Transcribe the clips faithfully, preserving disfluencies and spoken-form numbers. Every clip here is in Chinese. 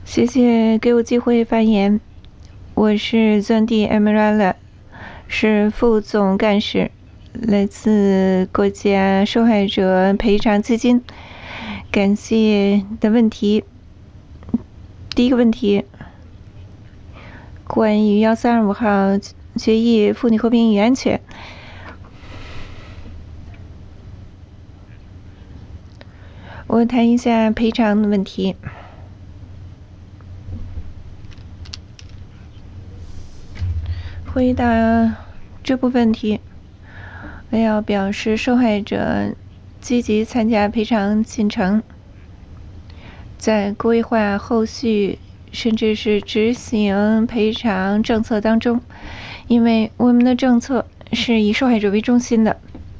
谢谢给我机会发言。我是钻地 Emerald， 是副总干事，来自国家受害者赔偿基金。感谢你的问题。第一个问题，关于幺三二五号决议妇女和平与安全。我谈一下赔偿的问题。回答这部分问题，我要表示受害者积极参加赔偿进程，在规划后续甚至是执行赔偿政策当中，因为我们的政策是以受害者为中心的。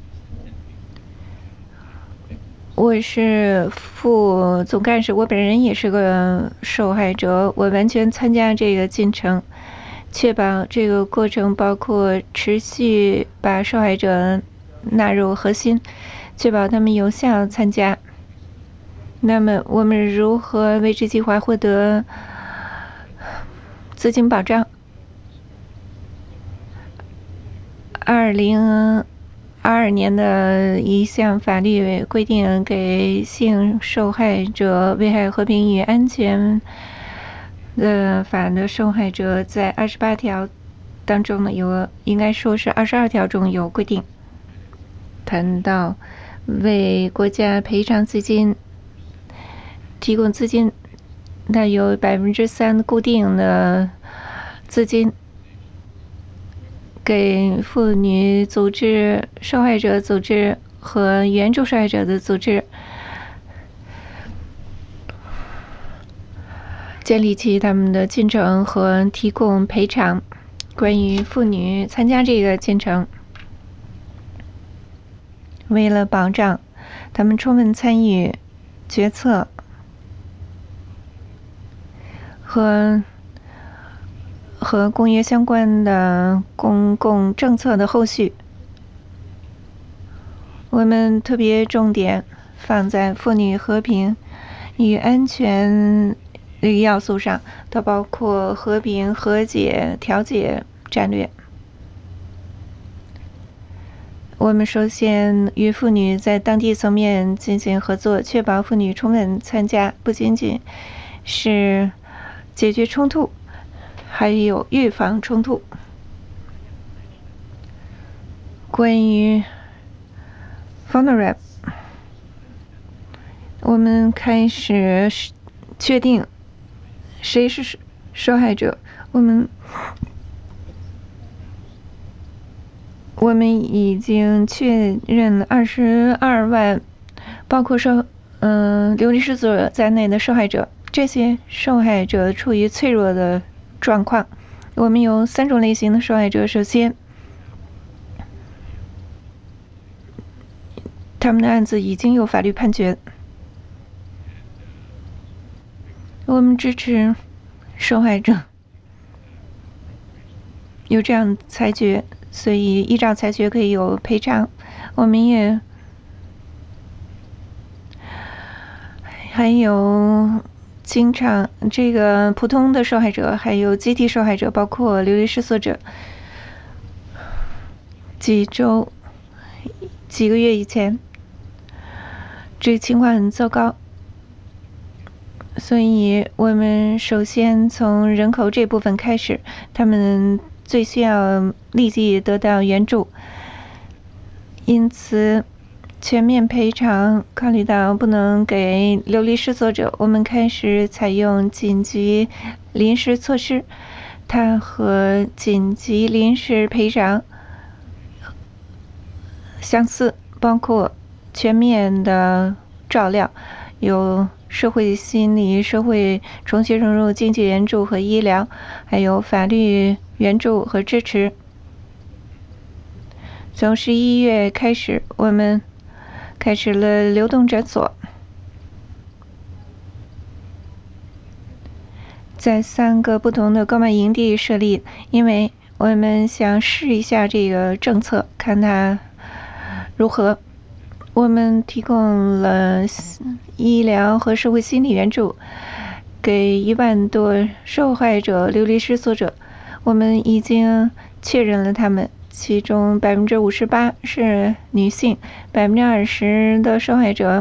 我是副总干事，我本人也是个受害者，我完全参加这个进程，确保这个过程包括持续把受害者纳入核心，确保他们有效参加。那么我们如何为这计划获得资金保障？二零二二年的一项法律规定，给性受害者危害和平与安全的法的受害者，在二十八条当中呢，有应该说是二十二条中有规定，谈到为国家赔偿资金提供资金，它有百分之三固定的资金。给妇女组织、受害者组织和援助受害者的组织建立起他们的进程和提供赔偿。关于妇女参加这个进程，为了保障他们充分参与决策和和公约相关的公共政策的后续，我们特别重点放在妇女和平与安全这个要素上，它包括和平、和解、调解战略。我们首先与妇女在当地层面进行合作，确保妇女充分参加，不仅仅是解决冲突，还有预防冲突。关于 V N R E P， 我们开始确定谁是受害者。我们我们已经确认了二十二万，包括受嗯、呃、流离失所在内的受害者。这些受害者处于脆弱的状况。我们有三种类型的受害者。首先，他们的案子已经有法律判决。我们支持受害者有这样裁决，所以依照裁决可以有赔偿。我们也还有经常这个普通的受害者，还有集体受害者，包括流离失所者。几周、几个月以前，这情况很糟糕，所以我们首先从人口这部分开始，他们最需要立即得到援助。因此，全面赔偿考虑到不能给流离失所者，我们开始采用紧急临时措施。它和紧急临时赔偿相似，包括全面的照料，有社会心理、社会重新融入、经济援助和医疗，还有法律援助和支持。从十一月开始，我们开始了流动诊所，在三个不同的购买营地设立，因为我们想试一下这个政策，看它如何。我们提供了医疗和社会心理援助， 给一万多受害者流离失所者，我们已经确认了他们，其中百分之五十八是女性，百分之二十的受害者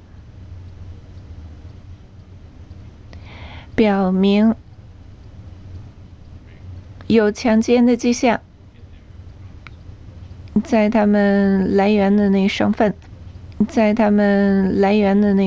表明有强奸的迹象，在他们来源的那省份，在他们来源的那